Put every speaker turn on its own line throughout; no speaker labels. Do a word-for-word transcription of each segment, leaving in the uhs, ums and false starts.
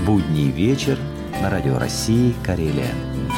Будний вечер на Радио России Карелия.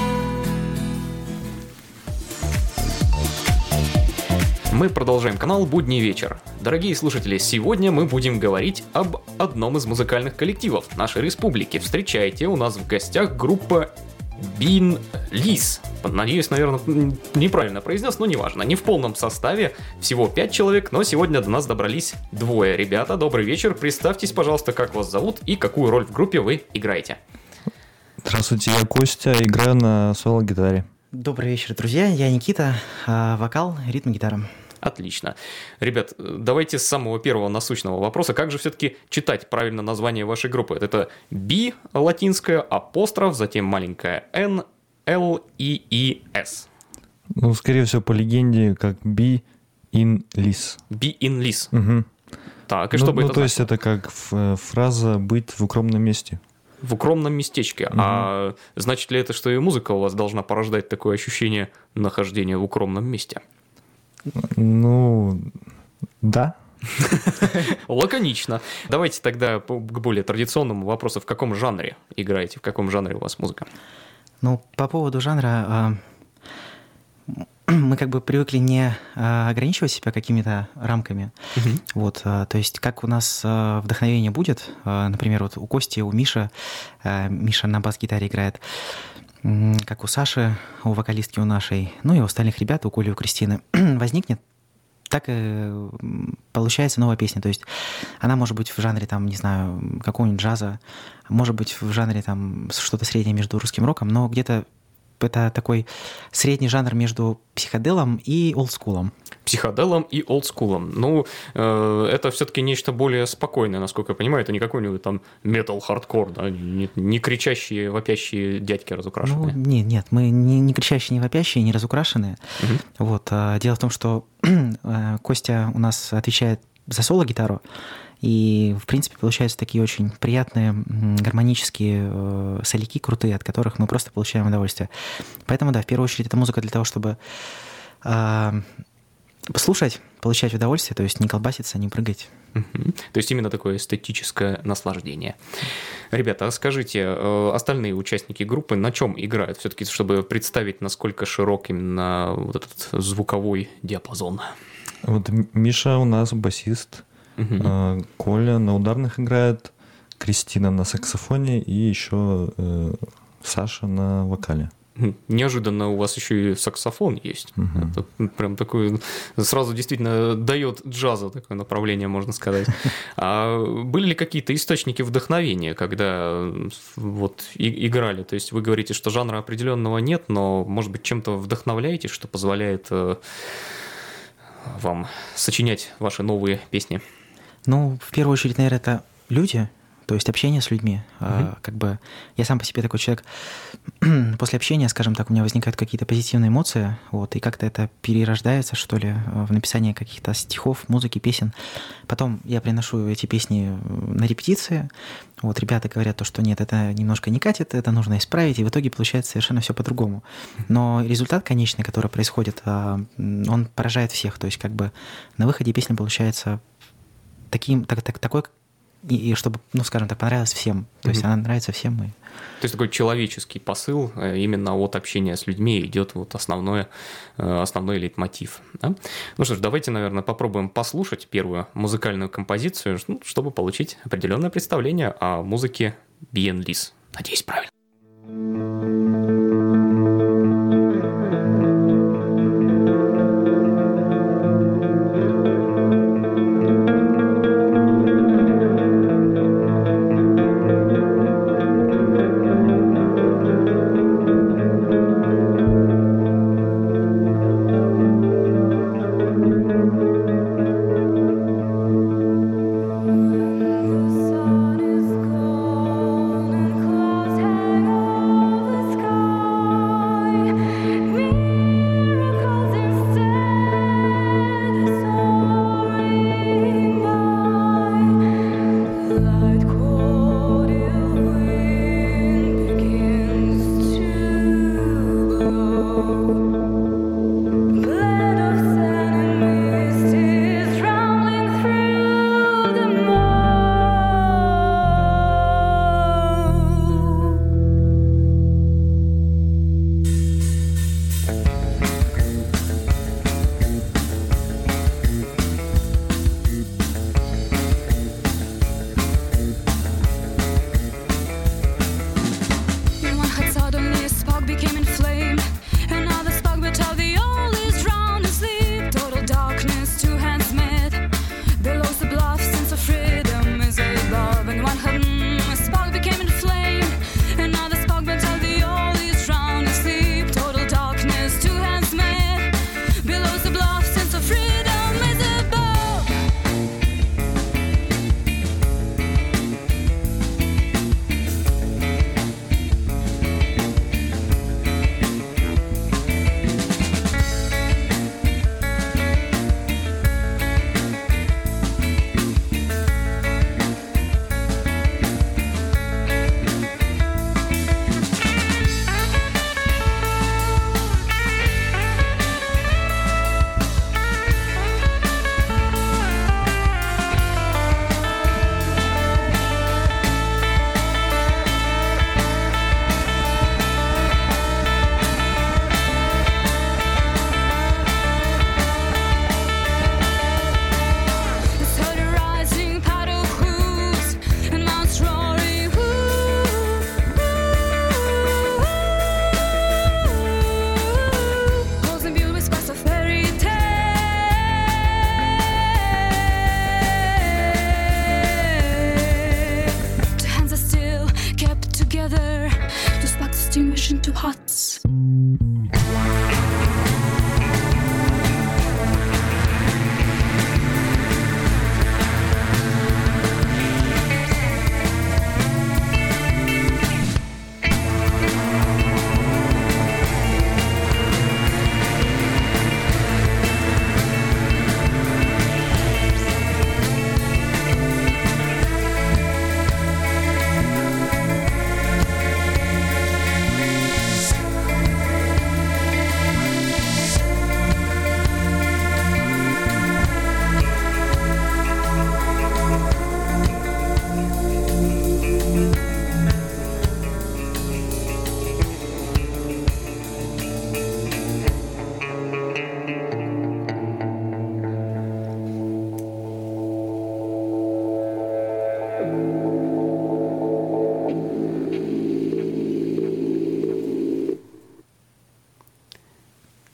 Мы продолжаем канал «Будний вечер». Дорогие слушатели, сегодня мы будем говорить об одном из музыкальных коллективов нашей республики. Встречайте, у нас в гостях группа Бин-Лис. Надеюсь, наверное, неправильно произнес, но неважно. Не в полном составе, всего пять человек, но сегодня до нас добрались двое. Ребята, добрый вечер. Представьтесь, пожалуйста, как вас зовут и какую роль в группе вы играете.
Здравствуйте, я Костя, играю на соло-гитаре.
Добрый вечер, друзья. Я Никита, вокал, ритм, гитара.
Отлично. Ребят, давайте с самого первого насущного вопроса. Как же все-таки читать правильно название вашей группы? Это B латинское, апостроф, затем маленькая N, L, E, E, S.
Ну, скорее всего, по легенде, как Be in Lis.
Be in Lis.
Угу.
Так, и
ну,
что бы
ну,
это
то
значило?
есть это как фраза «быть в укромном месте».
В укромном местечке. Угу. А значит ли это, что и музыка у вас должна порождать такое ощущение нахождения в укромном месте?
Ну, да.
Лаконично. Давайте тогда к более традиционному вопросу. В каком жанре играете? В каком жанре у вас музыка?
Ну, по поводу жанра, мы как бы привыкли не ограничивать себя какими-то рамками. Uh-huh. Вот, то есть как у нас вдохновение будет, например, вот у Кости, у Миши, Миша на бас-гитаре играет, как у Саши, у вокалистки у нашей, ну и у остальных ребят, у Коли, у Кристины, возникнет, так и получается новая песня. То есть она может быть в жанре, там, не знаю, какого-нибудь джаза, может быть в жанре там что-то среднее между русским роком, но где-то это такой средний жанр между психоделом и олдскулом.
Психоделом и олдскулом. Ну, э, это все-таки нечто более спокойное, насколько я понимаю. Это не какой-нибудь там метал-хардкор, да? не, не кричащие, вопящие дядьки разукрашенные.
Ну, нет, нет, мы не, не кричащие, не вопящие, не разукрашенные. Угу. Вот, а, дело в том, что Костя у нас отвечает за соло-гитару, и, в принципе, получаются такие очень приятные, гармонические э, соляки крутые, от которых мы просто получаем удовольствие. Поэтому, да, в первую очередь, это музыка для того, чтобы э, послушать, получать удовольствие, то есть не колбаситься, не прыгать.
Uh-huh. То есть именно такое эстетическое наслаждение. Ребята, а скажите, э, остальные участники группы на чем играют? Все-таки, чтобы представить, насколько широк именно вот этот звуковой диапазон.
Вот Миша у нас басист. Uh-huh. Коля на ударных играет, Кристина на саксофоне и еще э, Саша на вокале.
Неожиданно у вас еще и саксофон есть. Uh-huh. Это прям такой, сразу действительно дает джазу такое направление, можно сказать. А были ли какие-то источники вдохновения, когда вот и, играли? То есть вы говорите, что жанра определенного нет, но, может быть, чем-то вдохновляетесь, что позволяет э, вам сочинять ваши новые песни?
Ну, в первую очередь, наверное, это люди, то есть общение с людьми. Mm-hmm. А, как бы я сам по себе такой человек. После общения, скажем так, у меня возникают какие-то позитивные эмоции, вот, и как-то это перерождается, что ли, в написание каких-то стихов, музыки, песен. Потом я приношу эти песни на репетиции. Вот, ребята говорят то, что нет, это немножко не катит, это нужно исправить, и в итоге получается совершенно все по-другому. Но результат конечный, который происходит, он поражает всех. То есть как бы на выходе песня получается таким, так, так, такой, и, и чтобы, ну, скажем так, понравилась всем. То mm-hmm. есть она нравится всем. И...
То есть такой человеческий посыл именно от общения с людьми идет вот основной, основной лейтмотив. Да? Ну что ж, давайте, наверное, попробуем послушать первую музыкальную композицию, чтобы получить определенное представление о музыке Бин-Лис. Надеюсь, правильно.
The sun is gone and clouds have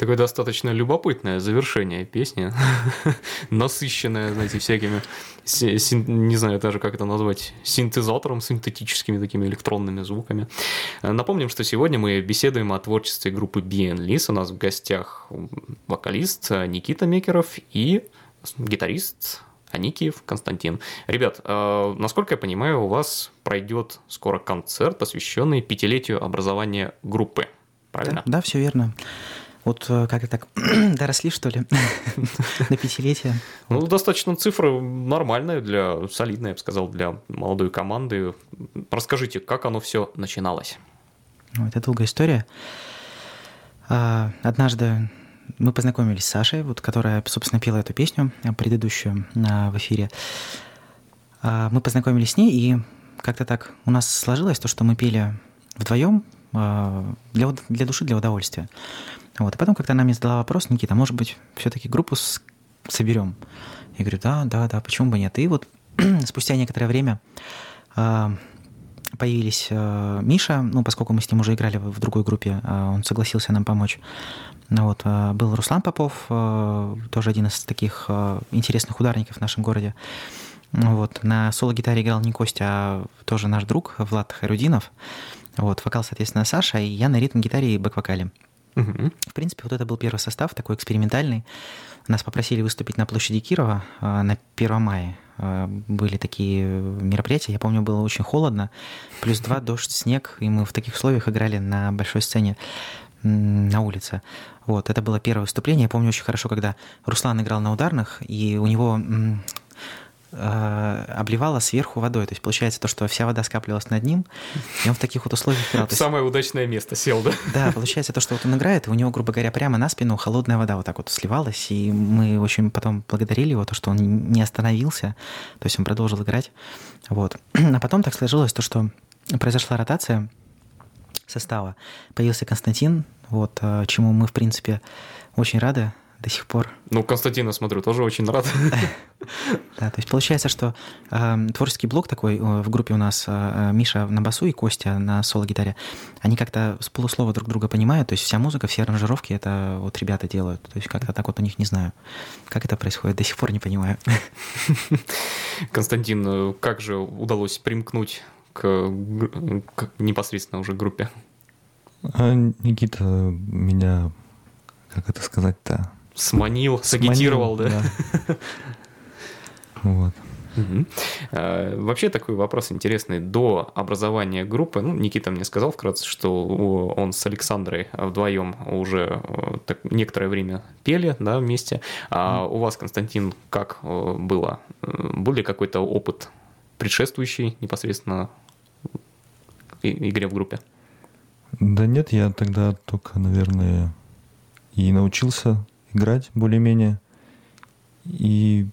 Такое достаточно любопытное завершение песни, насыщенное, знаете, всякими, не знаю даже, как это назвать, синтезатором, синтетическими такими электронными звуками. Напомним, что сегодня мы беседуем о творчестве группы Биенлис. У нас в гостях вокалист Никита Мекеров и гитарист Аникиев Константин. Ребят, насколько я понимаю, у вас пройдет скоро концерт, посвященный пятилетию образования группы. Правильно?
Да, да, все верно. Вот как-то так доросли, что ли, до пятилетия.
Ну, достаточно цифра нормальная, для, солидная, я бы сказал, для молодой команды. Расскажите, как оно все начиналось?
Это долгая история. Однажды мы познакомились с Сашей, вот, которая, собственно, пела эту песню, предыдущую в эфире. Мы познакомились с ней, и как-то так у нас сложилось то, что мы пели вдвоем для, для души, для удовольствия. Вот. И потом, когда она мне задала вопрос: Никита, может быть, все-таки группу с... соберем? Я говорю, да, да, да, почему бы нет? И вот спустя некоторое время появились Миша, ну, поскольку мы с ним уже играли в другой группе, он согласился нам помочь. Вот. Был Руслан Попов, тоже один из таких интересных ударников в нашем городе. Вот. На соло-гитаре играл не Костя, а тоже наш друг Влад Хайрудинов. Вот. Вокал, соответственно, Саша, и я на ритм-гитаре и бэк-вокале. Угу. В принципе, вот это был первый состав, такой экспериментальный. Нас попросили выступить на площади Кирова на первого мая. Были такие мероприятия, я помню, было очень холодно, плюс два, дождь, снег, и мы в таких условиях играли на большой сцене на улице. Вот, это было первое выступление. Я помню очень хорошо, когда Руслан играл на ударных, и у него э, обливало сверху водой. То есть получается то, что вся вода скапливалась над ним, и он в таких вот условиях играл.
Самое удачное место сел, да?
Да, получается то, что вот он играет, и у него, грубо говоря, прямо на спину холодная вода вот так вот сливалась, и мы очень потом благодарили его, то, что он не остановился, то есть он продолжил играть. Вот. А потом так сложилось то, что произошла ротация состава. Появился Константин, вот, чему мы, в принципе, очень рады до сих пор.
Ну, Константина, смотрю, тоже очень рад.
Да, то есть получается, что э, творческий блок такой э, в группе у нас, э, Миша на басу и Костя на соло-гитаре, они как-то с полуслова друг друга понимают, то есть вся музыка, все аранжировки, это вот ребята делают. То есть как-то так вот у них, не знаю, как это происходит, до сих пор не понимаю.
Константин, как же удалось примкнуть к, к непосредственно уже группе?
А Никита меня, как это сказать-то?
Сманил, сагитировал, да?
да. Вот.
Угу. А, вообще такой вопрос интересный. До образования группы, ну, Никита мне сказал вкратце, что он с Александрой вдвоем уже так, некоторое время пели, да, вместе. А mm. у вас, Константин, как было? Был ли какой-то опыт предшествующий непосредственно игре в группе?
Да нет, я тогда только, наверное, и научился играть более-менее. И...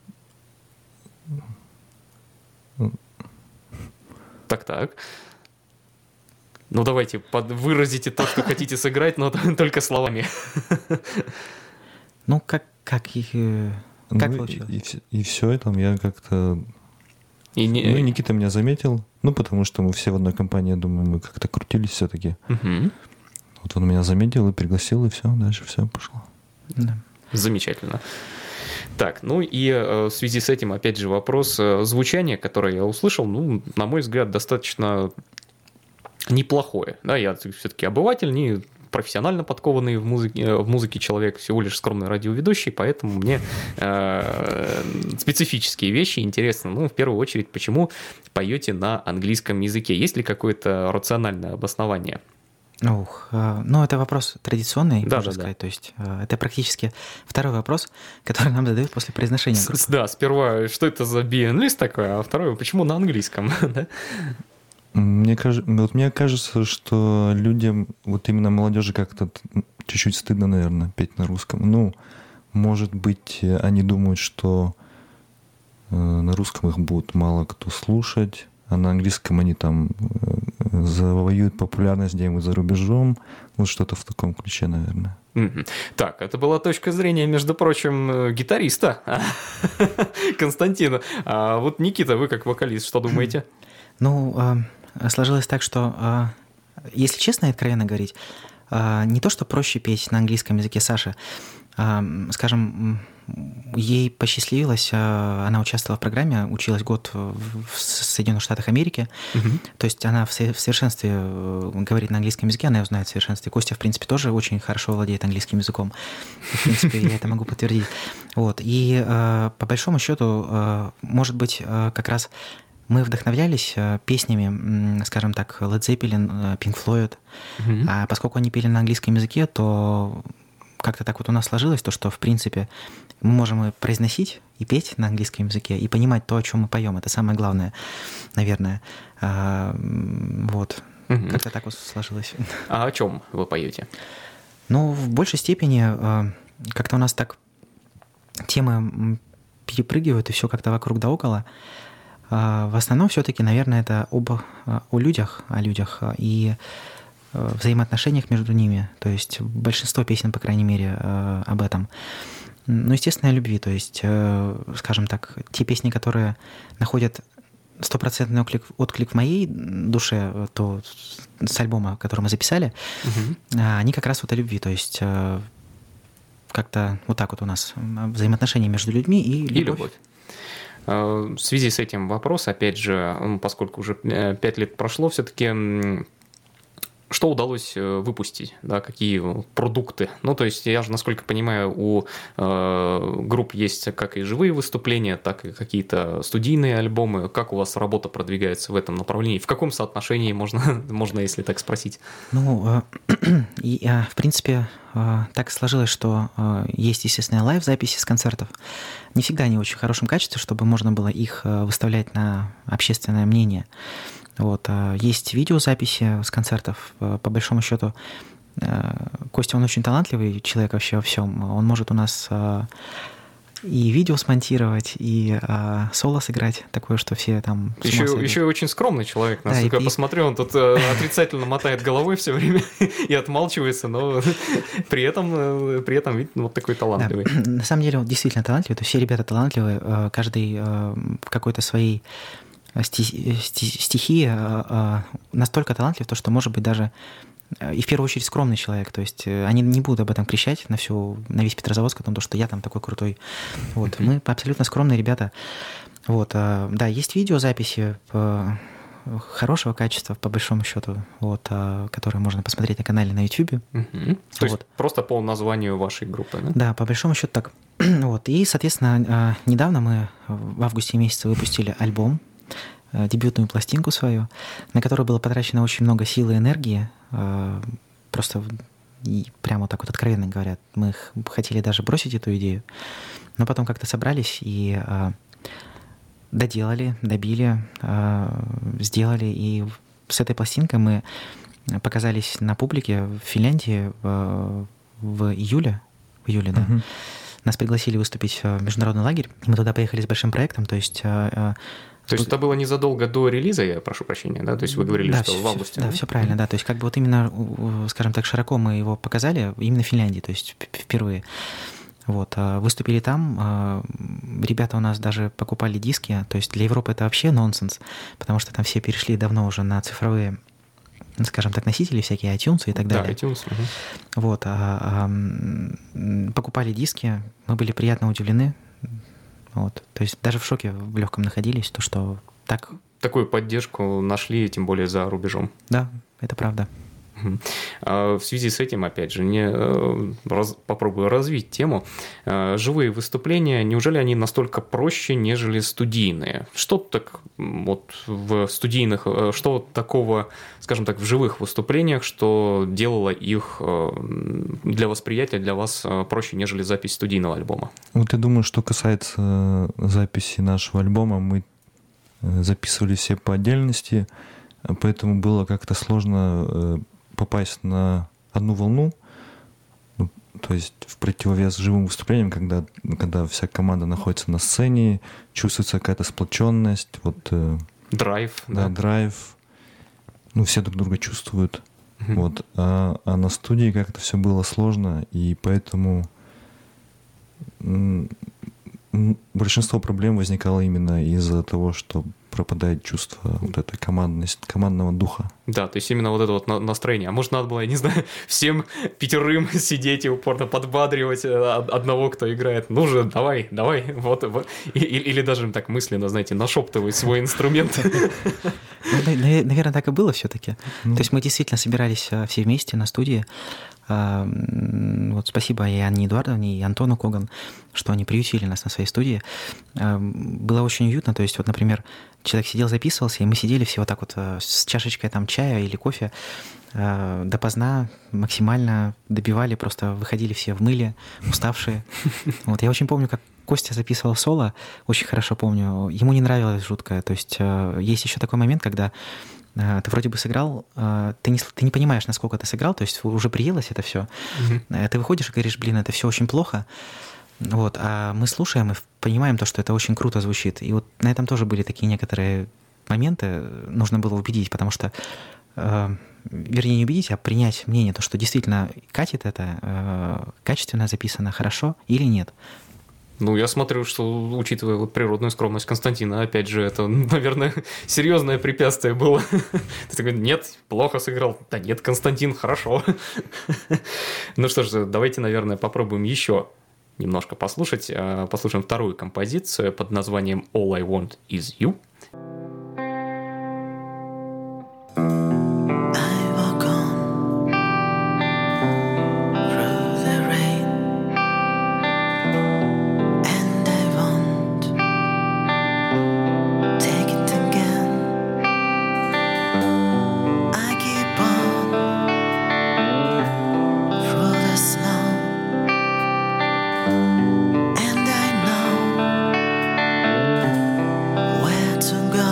Так-так. Ну, давайте, под... выразите то, что хотите сыграть, но только словами.
Ну, как, как их... Как
ну,
получилось?
И, и, и все это я как-то...
И не...
Ну, и Никита меня заметил, ну, потому что мы все в одной компании, я думаю, мы как-то крутились все-таки.
Угу.
Вот он меня заметил и пригласил, и все, дальше все пошло.
Да.
Замечательно. Так, ну и э, в связи с этим, опять же, вопрос э, звучания, которое я услышал, ну, на мой взгляд, достаточно неплохое. Да, я все-таки обыватель, не профессионально подкованный в музыке, в музыке человек, всего лишь скромный радиоведущий, поэтому мне э, специфические вещи интересны. Ну, в первую очередь, почему поете на английском языке? Есть ли какое-то рациональное обоснование?
Ух, ну это вопрос традиционный,
да,
можно
да,
сказать.
да.
То есть это практически второй вопрос, который нам задают после произношения группы.
С, да, сперва, что это за биенлист такое, а второе, почему на английском?
Мне, кажется, вот мне кажется, что людям, вот именно молодежи, как-то чуть-чуть стыдно, наверное, петь на русском. Ну, может быть, они думают, что на русском их будут мало кто слушать, а на английском они там завоюют популярность где-нибудь за рубежом. Вот что-то в таком ключе, наверное.
Mm-hmm. Так, это была точка зрения, между прочим, гитариста Константина. А вот, Никита, вы как вокалист, что думаете?
Ну, сложилось так, что, если честно и откровенно говорить, не то, что проще петь на английском языке Саши, а, скажем, ей посчастливилось, она участвовала в программе, училась год в Соединенных Штатах Америки, uh-huh. то есть она в совершенстве говорит на английском языке, она его знает в совершенстве. Костя, в принципе, тоже очень хорошо владеет английским языком. В принципе, я это могу подтвердить. Вот. И по большому счету, может быть, как раз мы вдохновлялись песнями, скажем так, Led Zeppelin, Pink Floyd, uh-huh. а поскольку они пели на английском языке, то как-то так вот у нас сложилось, то, что, в принципе, мы можем и произносить, и петь на английском языке, и понимать то, о чем мы поем. Это самое главное, наверное. А, вот. Угу. Как-то так вот сложилось.
А о чем вы поете?
Ну, в большей степени как-то у нас так темы перепрыгивают, и все как-то вокруг да около. В основном все-таки, наверное, это об, о людях, о людях и взаимоотношениях между ними. То есть большинство песен, по крайней мере, об этом. Ну, естественно, о любви. То есть, скажем так, те песни, которые находят стопроцентный отклик, отклик в моей душе, то с альбома, который мы записали, угу. они как раз вот о любви. То есть как-то вот так вот у нас взаимоотношения между людьми и любовь.
И любовь. В связи с этим вопрос, опять же, поскольку уже пять лет прошло, все-таки что удалось выпустить, да, какие продукты? Ну, то есть, я же, насколько понимаю, у э, групп есть как и живые выступления, так и какие-то студийные альбомы. Как у вас работа продвигается в этом направлении? В каком соотношении можно, можно если так спросить?
Ну, э, и, э, в принципе, э, так сложилось, что э, есть, естественно, лайв-записи с концертов. Не всегда они в очень хорошем качестве, чтобы можно было их э, выставлять на общественное мнение. Вот. Есть видеозаписи с концертов. По большому счету, Костя, он очень талантливый человек вообще во всем. Он может у нас и видео смонтировать, и соло сыграть, такое, что все там...
Еще, еще и очень скромный человек, насколько да, я и... посмотрю, он тут отрицательно мотает головой все время и отмалчивается, но при этом, при этом видно, вот такой талантливый.
Да. На самом деле он действительно талантливый, то есть все ребята талантливые, каждый в какой-то своей стихи настолько талантлив, то, что, может быть, даже и в первую очередь скромный человек. То есть они не будут об этом кричать на всю, на весь Петрозаводск, о том, что я там такой крутой. Вот. Мы абсолютно скромные ребята. Вот. Да, есть видеозаписи хорошего качества, по большому счету, вот, которые можно посмотреть на канале на YouTube.
Угу. То вот. Есть просто по названию вашей группы, да?
Да, по большому счету так. Вот. И, соответственно, недавно мы в августе месяце выпустили альбом, дебютную пластинку свою, на которую было потрачено очень много сил и энергии. Просто и прямо вот так вот откровенно говоря, мы хотели даже бросить эту идею, но потом как-то собрались и доделали, добили, сделали. И с этой пластинкой мы показались на публике в Финляндии в, в июле. В июле, да. Uh-huh. Нас пригласили выступить в международный лагерь. И мы туда поехали с большим проектом, то есть...
То есть это было незадолго до релиза, я прошу прощения, да? То есть вы говорили,
да,
что
все,
в августе.
Да, да, все правильно, да. То есть как бы вот именно, скажем так, широко мы его показали именно в Финляндии, то есть впервые. Вот. Выступили там, ребята у нас даже покупали диски, то есть для Европы это вообще нонсенс, потому что там все перешли давно уже на цифровые, скажем так, носители, всякие iTunes и так далее.
Да, iTunes. Угу.
Вот. А, а, покупали диски, мы были приятно удивлены. Вот. То есть даже в шоке в легком находились, то, что так...
Такую поддержку нашли, тем более за рубежом.
Да, это правда.
В связи с этим, опять же, не раз, попробую развить тему. Живые выступления, неужели они настолько проще, нежели студийные? Что так вот в студийных, что такого, скажем так, в живых выступлениях, что делало их для восприятия, для вас проще, нежели запись студийного альбома?
Вот я думаю, что касается записи нашего альбома, мы записывали все по отдельности, поэтому было как-то сложно попасть на одну волну, ну, то есть в противовес живым выступлениям, когда, когда вся команда находится на сцене, чувствуется какая-то сплоченность, вот,
драйв.
Да, да, драйв. Ну, все друг друга чувствуют. Mm-hmm. Вот. А, а на студии как-то все было сложно, и поэтому м- м- большинство проблем возникало именно из-за того, что пропадает чувство вот этой командности, командного духа.
Да, то есть именно вот это вот настроение. А может, надо было, я не знаю, всем пятерым сидеть и упорно подбадривать одного, кто играет. Ну же, давай, давай. Вот, вот. Или даже так мысленно, знаете, нашептывать свой инструмент.
Наверное, так и было все-таки. То есть мы действительно собирались все вместе на студии. Вот спасибо и Анне Эдуардовне, и Антону Коган, что они приютили нас на своей студии. Было очень уютно. То есть, вот, например, человек сидел, записывался, и мы сидели все вот так вот с чашечкой там чая или кофе допоздна, максимально добивали, просто выходили все в мыле, уставшие. Вот я очень помню, как Костя записывал соло, очень хорошо помню. Ему не нравилось жутко. То есть есть еще такой момент, когда ты вроде бы сыграл, ты не, ты не понимаешь, насколько ты сыграл, то есть уже приелось это все. Mm-hmm. Ты выходишь и говоришь, блин, это все очень плохо. Вот, а мы слушаем и понимаем то, что это очень круто звучит. И вот на этом тоже были такие некоторые моменты, нужно было убедить, потому что, э, вернее, не убедить, а принять мнение, то, что действительно катит это, э, качественно записано, хорошо или нет.
Ну, я смотрю, что, учитывая вот природную скромность Константина, опять же, это, наверное, серьезное препятствие было. Ты такой, нет, плохо сыграл. Да нет, Константин, хорошо. Ну что ж, давайте, наверное, попробуем еще немножко послушать. Послушаем вторую композицию под названием All I Want Is You.
To go.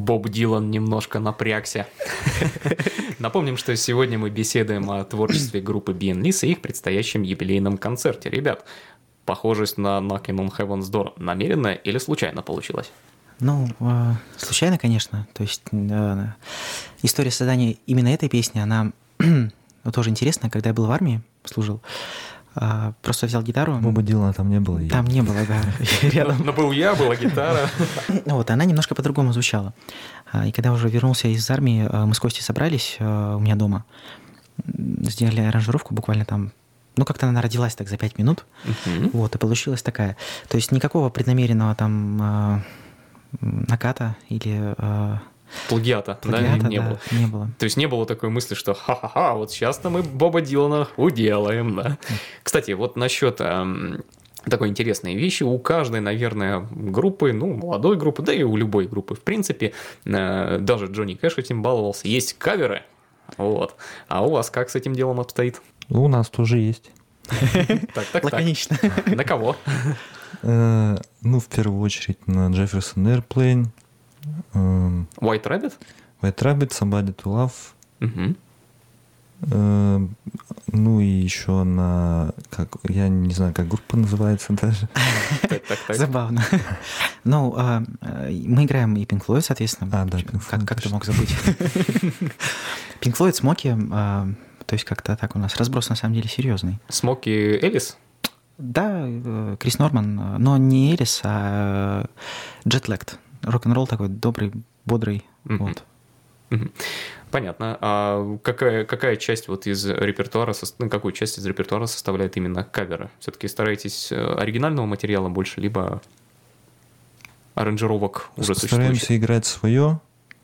Боб Дилан немножко напрягся. Напомним, что сегодня мы беседуем о творчестве группы Being Liz и их предстоящем юбилейном концерте. Ребят, похожесть на Knocking on Heaven's Door намеренно или случайно получилась?
Ну, э, случайно, конечно. То есть э, история создания именно этой песни, она тоже интересная. Когда я был в армии, служил, э, просто взял гитару.
Боба Дилана там не было.
Там не было, да. Рядом.
Но был я, была гитара.
Вот, она немножко по-другому звучала. И когда уже вернулся из армии, мы с Костей собрались у меня дома, сделали аранжировку буквально там. Ну, как-то она родилась так за пять минут. Uh-huh. Вот, и получилась такая. То есть никакого преднамеренного там э, наката или... Э,
плагиата,
плагиата,
да, не,
да,
было.
не было.
То есть не было такой мысли, что ха-ха-ха, вот сейчас-то мы Боба Дилана уделаем, да. Кстати, вот насчет... Э, такой интересной вещи. У каждой, наверное, группы, ну, молодой группы, да и у любой группы, в принципе, э, даже Джонни Кэш этим баловался, есть каверы. Вот. А у вас как с этим делом обстоит?
У нас тоже есть.
Так, так,
лаконично.
Так. На кого?
Ну, в первую очередь на Jefferson Airplane.
White Rabbit?
White Rabbit, Somebody to Love.
Угу.
Ну и еще на... Как, я не знаю, как группа называется даже.
Так, так, так.
Забавно. Ну, мы играем и Pink Floyd, соответственно.
А, да, Pink Floyd.
Как, как ты мог забыть? Pink Floyd, Смоки, то есть как-то так у нас разброс на самом деле серьезный.
Смоки Элис?
Да, Крис Норман, но не Элис, а Jet Lagged. Рок-н-ролл такой добрый, бодрый. Mm-hmm. Вот.
Mm-hmm. Понятно. А какая, какая часть вот из репертуара, ну, какую часть из репертуара составляет именно каверы? Все-таки стараетесь оригинального материала больше, либо аранжировок уже существующих?
Стараемся играть свое,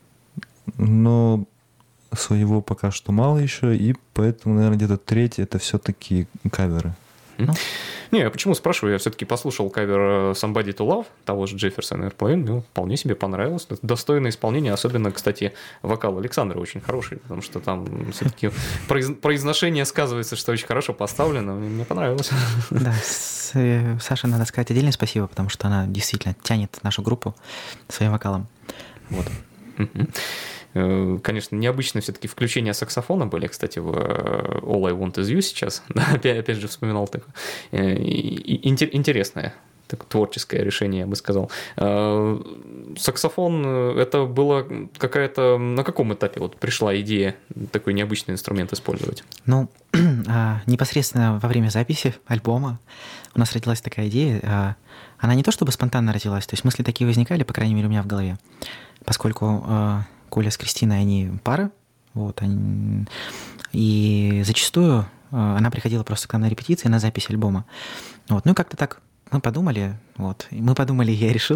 но своего пока что мало еще, и поэтому, наверное, где-то треть это все-таки каверы.
Ну. Не, я почему спрашиваю? Я все-таки послушал кавер Somebody to Love, того же Jefferson Airplane, ну, вполне себе понравилось. Достойное исполнение, особенно, кстати, вокал Александра очень хороший, потому что там все-таки произ... произношение сказывается, что очень хорошо поставлено, мне понравилось.
Да, с, Саше надо сказать отдельное спасибо, потому что она действительно тянет нашу группу своим вокалом. Вот.
Конечно, необычно все-таки включения саксофона были, кстати, в All I Want Is You сейчас. опять, опять же вспоминал такое. Интересное так, творческое решение, я бы сказал. Саксофон, это было какая-то... На каком этапе вот пришла идея такой необычный инструмент использовать?
Ну, непосредственно во время записи альбома у нас родилась такая идея. Она не то чтобы спонтанно родилась, то есть мысли такие возникали, по крайней мере, у меня в голове. Поскольку Коля с Кристиной, они пара, вот, они... и зачастую она приходила просто к нам на репетиции, на запись альбома. Вот. Ну и как-то так мы подумали, вот, и мы подумали, я решил.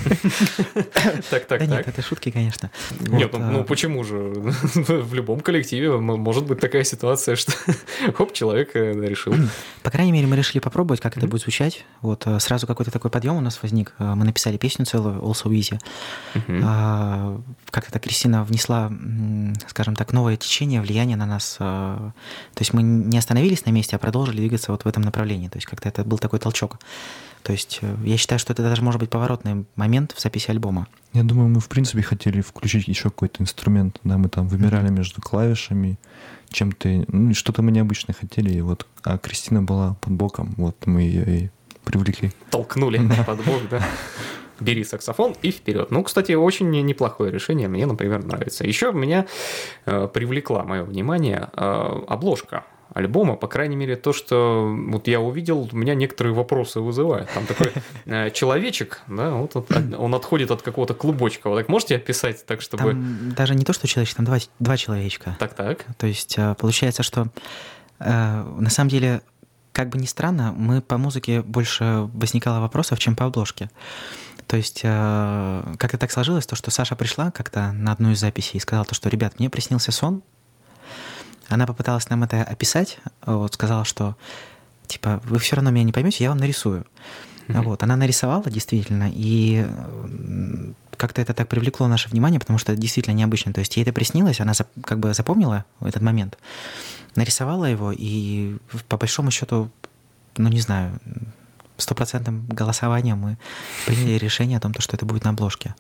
Так, так,
да нет, это шутки, конечно.
Нет, ну почему же? В любом коллективе может быть такая ситуация, что хоп, человек решил.
По крайней мере, мы решили попробовать, как это будет звучать. Вот сразу какой-то такой подъем у нас возник. Мы написали песню целую, Also Easy. Как-то так Кристина внесла, скажем так, новое течение, влияние на нас. То есть мы не остановились на месте, а продолжили двигаться вот в этом направлении. То есть как-то это был такой толчок. То есть я считаю, что это даже может быть поворотный момент в записи альбома.
Я думаю, мы в принципе хотели включить еще какой-то инструмент. Да, мы там выбирали между клавишами, чем-то, ну, что-то мы необычно хотели. И вот, а Кристина была под боком, вот мы ее и привлекли.
Толкнули под бок, да. Бери саксофон и вперед. Ну, кстати, очень неплохое решение. Мне, например, нравится. Еще меня э, привлекла мое внимание э, обложка альбома, по крайней мере, то, что вот я увидел, у меня некоторые вопросы вызывает. Там такой э, человечек, да, вот, вот он отходит от какого-то клубочка. Вот так можете описать так, чтобы...
Там даже не то, что человечек, там два, два человечка.
Так-так.
То есть получается, что э, на самом деле, как бы ни странно, мы по музыке больше возникало вопросов, чем по обложке. То есть э, как-то так сложилось, то, что Саша пришла как-то на одну из записей и сказала то, что, ребят, мне приснился сон. Она попыталась нам это описать, вот, сказала, что типа вы все равно меня не поймете, я вам нарисую. Mm-hmm. Вот, она нарисовала действительно, и как-то это так привлекло наше внимание, потому что это действительно необычно. То есть ей это приснилось, она как бы запомнила этот момент, нарисовала его, и по большому счету, ну не знаю, стопроцентным голосованием мы приняли решение о том, что это будет на обложке.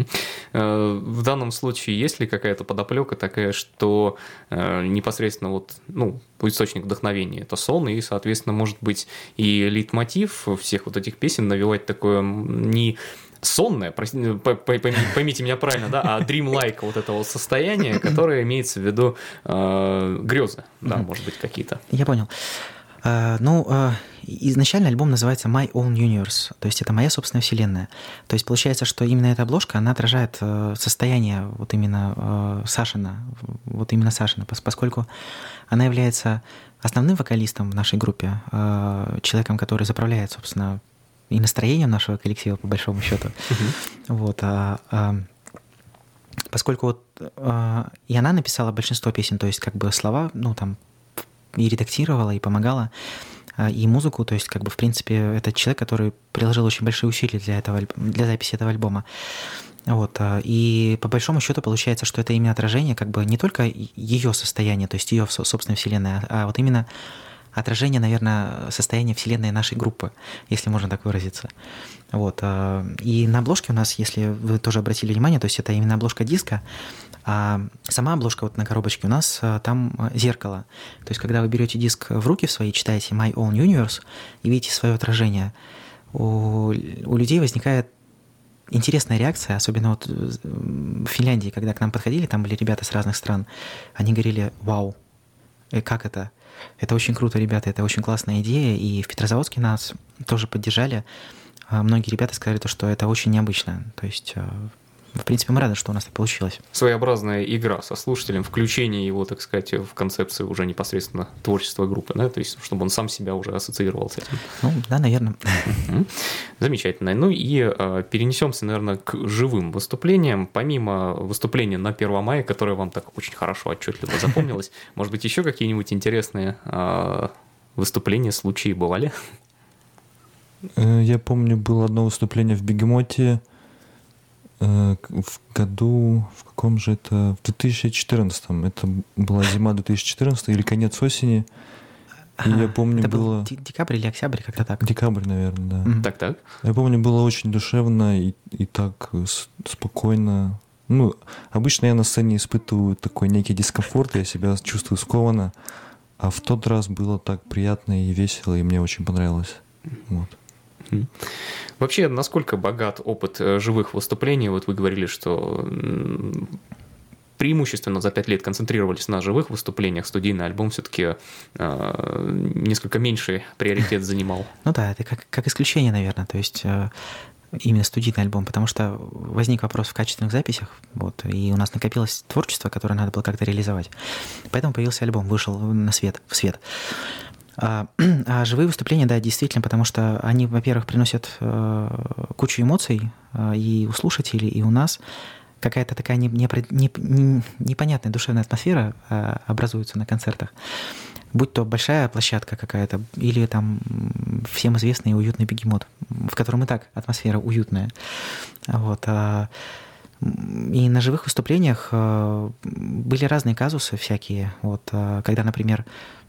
В данном случае есть ли какая-то подоплека такая, что непосредственно вот, ну, источник вдохновения — это сон, и, соответственно, может быть и лейтмотив всех вот этих песен навевать такое не сонное, поймите меня правильно, да, а dream-like вот этого состояния, которое имеется в виду э, грезы, да, mm-hmm. может быть, какие-то.
Я понял. Uh, ну, uh, изначально альбом называется My Own Universe, то есть это моя собственная вселенная. То есть получается, что именно эта обложка, она отражает uh, состояние вот именно uh, Сашина, вот именно Сашина, поскольку она является основным вокалистом в нашей группе, uh, человеком, который заправляет, собственно, и настроением нашего коллектива, по большому счету. Mm-hmm. Вот, а, а, поскольку вот а, и она написала большинство песен, то есть как бы слова, ну там, и редактировала, и помогала, а, и музыку, то есть как бы в принципе это человек, который приложил очень большие усилия для этого, для записи этого альбома. Вот, а, и по большому счету получается, что это именно отражение как бы не только ее состояния, то есть ее собственной вселенной, а, а вот именно отражение, наверное, состояния вселенной нашей группы, если можно так выразиться. Вот. И на обложке у нас, если вы тоже обратили внимание, то есть это именно обложка диска, а сама обложка вот на коробочке у нас там зеркало. То есть когда вы берете диск в руки в свои, читаете My Own Universe и видите свое отражение, у, у людей возникает интересная реакция, особенно вот в Финляндии, когда к нам подходили, там были ребята с разных стран, они говорили: «Вау, как это? Это очень круто, ребята, это очень классная идея», и в Петрозаводске нас тоже поддержали. Многие ребята сказали, что это очень необычно. То есть, в принципе, мы рады, что у нас так получилось.
Своеобразная игра со слушателем, включение его, так сказать, в концепцию уже непосредственно творчества группы, да, то есть, чтобы он сам себя уже ассоциировал с этим.
Ну, да, наверное.
Замечательно. Ну и э, перенесемся, наверное, к живым выступлениям. Помимо выступления на первое мая, которое вам так очень хорошо, отчетливо запомнилось, может быть, еще какие-нибудь интересные э, выступления, случаи бывали?
Я помню, было одно выступление в Бегемоте э, в году, в каком же это, в две тысячи четырнадцатом. Это была зима две тысячи четырнадцатого или конец осени. И а, я помню,
это
было...
был декабрь или октябрь, как-то так.
Декабрь, наверное, да.
Mm-hmm.
Так-так.
Я помню, было очень душевно и, и так спокойно. Ну, обычно я на сцене испытываю такой некий дискомфорт, я себя чувствую скованно. А в тот раз было так приятно и весело, и мне очень понравилось. Вот.
Вообще, насколько богат опыт живых выступлений? Вот вы говорили, что преимущественно за пять лет концентрировались на живых выступлениях, студийный альбом все-таки э, несколько меньший приоритет занимал.
Ну да, это как, как исключение, наверное, то есть э, именно студийный альбом, потому что возник вопрос в качественных записях, вот, и у нас накопилось творчество, которое надо было как-то реализовать. Поэтому появился альбом, вышел на свет, в свет. А, а живые выступления, да, действительно, потому что они, во-первых, приносят э, кучу эмоций э, и у слушателей, и у нас. Какая-то такая не, не, не, непонятная душевная атмосфера э, образуется на концертах. Будь то большая площадка какая-то, или там всем известный уютный Бегемот, в котором и так атмосфера уютная. Вот. А, и на живых выступлениях э, были разные казусы всякие. Вот, э, когда, например,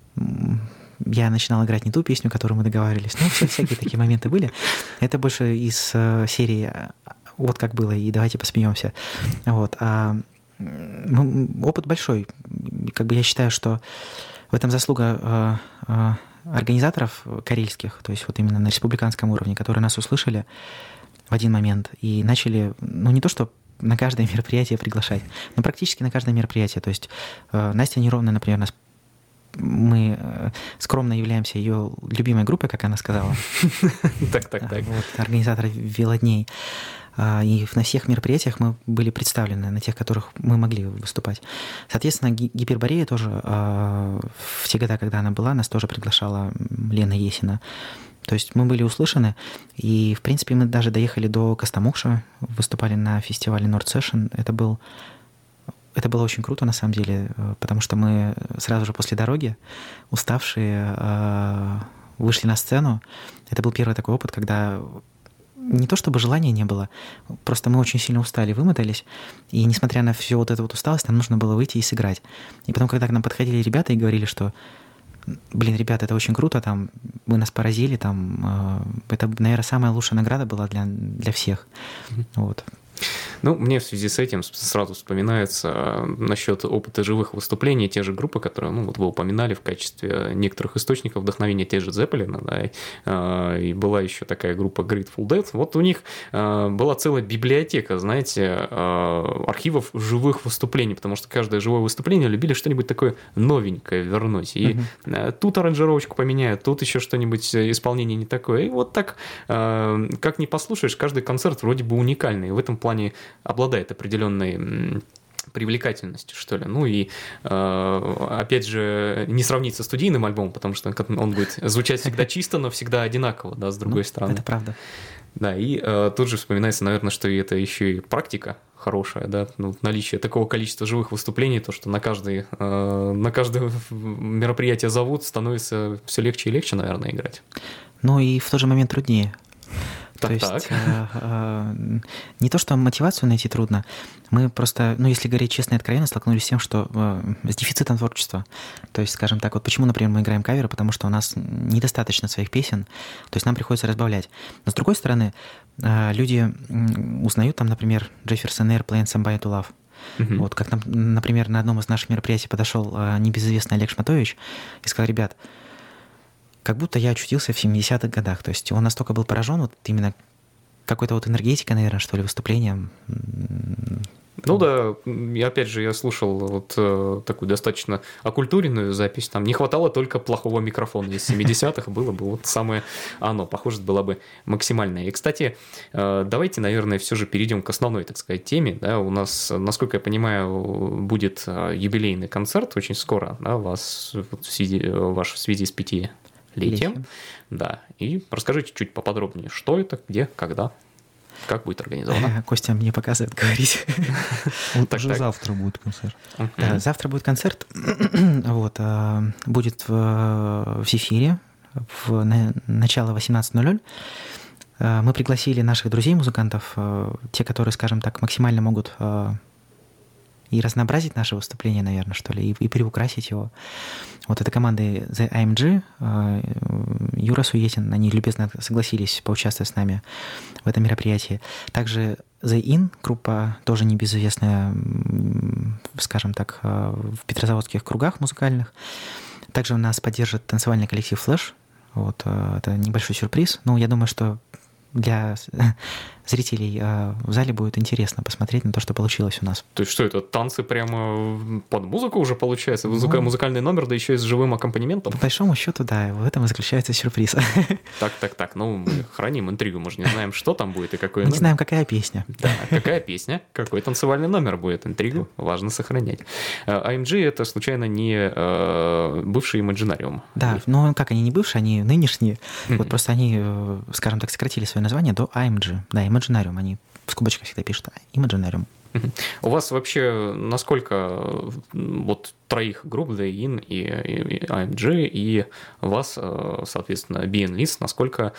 я начинал играть не ту песню, которую мы договаривались. Ну, все, всякие такие моменты были. Это больше из э, серии «Вот как было», и давайте посмеемся. Вот. А ну, опыт большой. Как бы я считаю, что в этом заслуга э, э, организаторов карельских, то есть вот именно на республиканском уровне, которые нас услышали в один момент и начали, ну, не то что на каждое мероприятие приглашать, но практически на каждое мероприятие. То есть э, Настя Неровная, например, нас мы скромно являемся ее любимой группой, как она сказала.
Так, так, так.
Вот, организатор «Велодней». И на всех мероприятиях мы были представлены, на тех, которых мы могли выступать. Соответственно, Гиперборея тоже в те годы, когда она была, нас тоже приглашала Лена Есина. То есть мы были услышаны, и, в принципе, мы даже доехали до Костомукша, выступали на фестивале North Session. Это был... Это было очень круто, на самом деле, потому что мы сразу же после дороги, уставшие, вышли на сцену. Это был первый такой опыт, когда не то чтобы желания не было, просто мы очень сильно устали, вымотались, и несмотря на всю вот эту вот усталость, нам нужно было выйти и сыграть. И потом, когда к нам подходили ребята и говорили, что блин, ребята, это очень круто, там, вы нас поразили, там, э, это, наверное, самая лучшая награда была для, для всех. Mm-hmm. Вот.
Ну, мне в связи с этим сразу вспоминается насчет опыта живых выступлений, те же группы, которые, ну, вот вы упоминали в качестве некоторых источников вдохновения, те же Zeppelin, да, и была еще такая группа Grateful Dead. Вот у них была целая библиотека, знаете, архивов живых выступлений, потому что каждое живое выступление любили что-нибудь такое новенькое вернуть. И uh-huh. тут аранжировочку поменяют, тут еще что-нибудь исполнение не такое. И вот так, как ни послушаешь, каждый концерт вроде бы уникальный. И в этом плане обладает определенной привлекательностью, что ли. Ну и, опять же, не сравнить со студийным альбомом, потому что он будет звучать всегда чисто, но всегда одинаково, да, с другой ну, стороны.
Это правда.
Да, и э, тут же вспоминается, наверное, что это еще и практика хорошая, да, ну, наличие такого количества живых выступлений, то, что на, каждый, э, на каждое мероприятие зовут, становится все легче и легче, наверное, играть.
Ну и в тот же момент труднее.
Так,
то
так.
есть э, э, не то, что мотивацию найти трудно, мы просто, ну, если говорить честно и откровенно, столкнулись с тем, что э, с дефицитом творчества. То есть, скажем так, вот почему, например, мы играем каверы, потому что у нас недостаточно своих песен, то есть нам приходится разбавлять. Но с другой стороны, э, люди узнают там, например, Jefferson Airplane Somebody to Love. Uh-huh. Вот, как, например, на одном из наших мероприятий подошел э, небезызвестный Олег Шматович и сказал: ребят, как будто я очутился в семидесятых годах. То есть он настолько был поражен вот именно какой-то вот энергетикой, наверное, что ли, выступлением.
Ну да, и опять же, я слушал вот э, такую достаточно окультуренную запись, там не хватало только плохого микрофона из семидесятых, было бы вот самое оно, похоже, было бы максимальное. И, кстати, э, давайте, наверное, все же перейдем к основной, так сказать, теме, да, у нас, насколько я понимаю, будет юбилейный концерт очень скоро, да, у вас вот, в связи, ваш в связи с пятилетием, Летим. Да, и расскажите чуть поподробнее, что это, где, когда. Как будет организовано?
Костя мне показывает говорить.
Уже завтра будет концерт.
Да, завтра будет концерт. Вот, будет в Зефире в начало восемнадцать ноль ноль. Мы пригласили наших друзей-музыкантов, те, которые, скажем так, максимально могут и разнообразить наше выступление, наверное, что ли, и, и приукрасить его. Вот это команды The эй эм джи, Юра Суетин, они любезно согласились поучаствовать с нами в этом мероприятии. Также The In, группа тоже небезызвестная, скажем так, в петрозаводских кругах музыкальных. Также нас поддержит танцевальный коллектив Flash. Вот, это небольшой сюрприз. Ну, я думаю, что для зрителей в зале будет интересно посмотреть на то, что получилось у нас.
То есть что это, танцы прямо под музыку уже получается? Музыка, ну, музыкальный номер, да еще и с живым аккомпанементом?
По большому счету, да, в этом и заключается сюрприз.
Так, так, так, ну мы храним интригу, мы же не знаем, что там будет и какой
мы
номер.
Не знаем, какая песня.
Да, какая песня, какой танцевальный номер будет, интригу важно сохранять. эй эм джи это случайно не бывший Imaginarium?
Да, ну как, они не бывшие, они нынешние. Mm-hmm. Вот просто они, скажем так, сократили свое название до эй эм джи. Да, Imaginarium, они в скобочках всегда пишут Imaginarium.
У вас вообще насколько вот троих групп, The In и, и, и эй эм джи, и вас, соответственно, би эн List, насколько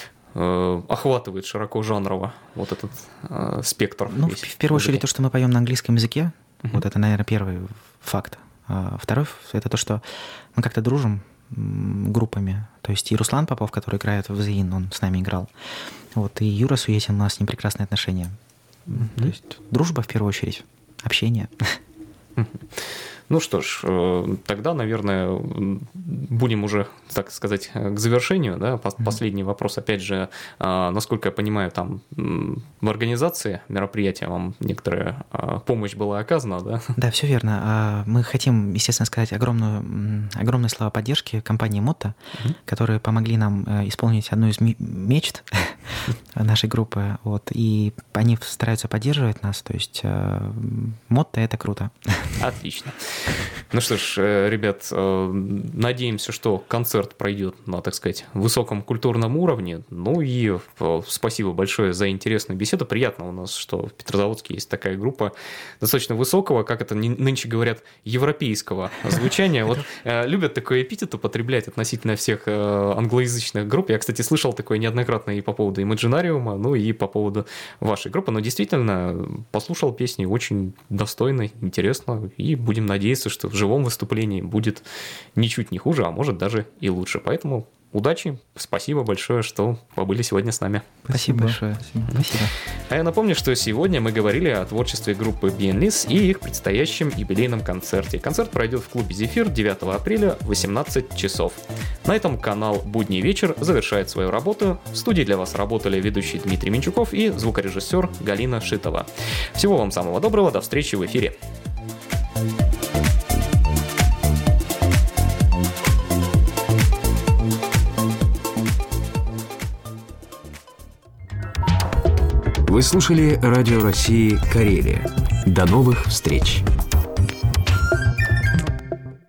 э, охватывает широко жанрово вот этот э, спектр?
Ну, в, в первую очередь, то, что мы поем на английском языке, uh-huh. вот это, наверное, первый факт. А второй — это то, что мы как-то дружим группами. То есть и Руслан Попов, который играет в The In, он с нами играл. Вот, и Юра Суетин, у нас с ним прекрасные отношения. Mm-hmm. То есть дружба в первую очередь, общение.
Mm-hmm. Ну что ж, тогда, наверное, будем уже, так сказать, к завершению. Да? Последний вопрос. Опять же, насколько я понимаю, там в организации мероприятия вам некоторая помощь была оказана, да?
Да, все верно. Мы хотим, естественно, сказать огромную, огромные слова поддержки компании Motto, mm-hmm. которые помогли нам исполнить одну из мечт нашей группы. Вот, и они стараются поддерживать нас. То есть Motto — это круто.
Отлично. Ну что ж, ребят, надеемся, что концерт пройдет на, так сказать, высоком культурном уровне. Ну и спасибо большое за интересную беседу. Приятно у нас, что в Петрозаводске есть такая группа достаточно высокого, как это нынче говорят, европейского звучания. Вот любят такой эпитет употреблять относительно всех англоязычных групп. Я, кстати, слышал такое неоднократно и по поводу Imaginarium. Аквариума, ну и по поводу вашей группы. Но действительно, послушал песни очень достойно, интересно, и будем надеяться, что в живом выступлении будет ничуть не хуже, а может даже и лучше. Поэтому удачи, спасибо большое, что побыли сегодня с нами.
Спасибо, спасибо большое. Спасибо. Спасибо.
А я напомню, что сегодня мы говорили о творчестве группы Биенлис и их предстоящем юбилейном концерте. Концерт пройдет в клубе «Зефир» девятого апреля в восемнадцать часов. На этом канал «Будний вечер» завершает свою работу. В студии для вас работали ведущий Дмитрий Минчуков и звукорежиссер Галина Шитова. Всего вам самого доброго, до встречи в эфире.
Вы слушали Радио России «Карелия». До новых встреч!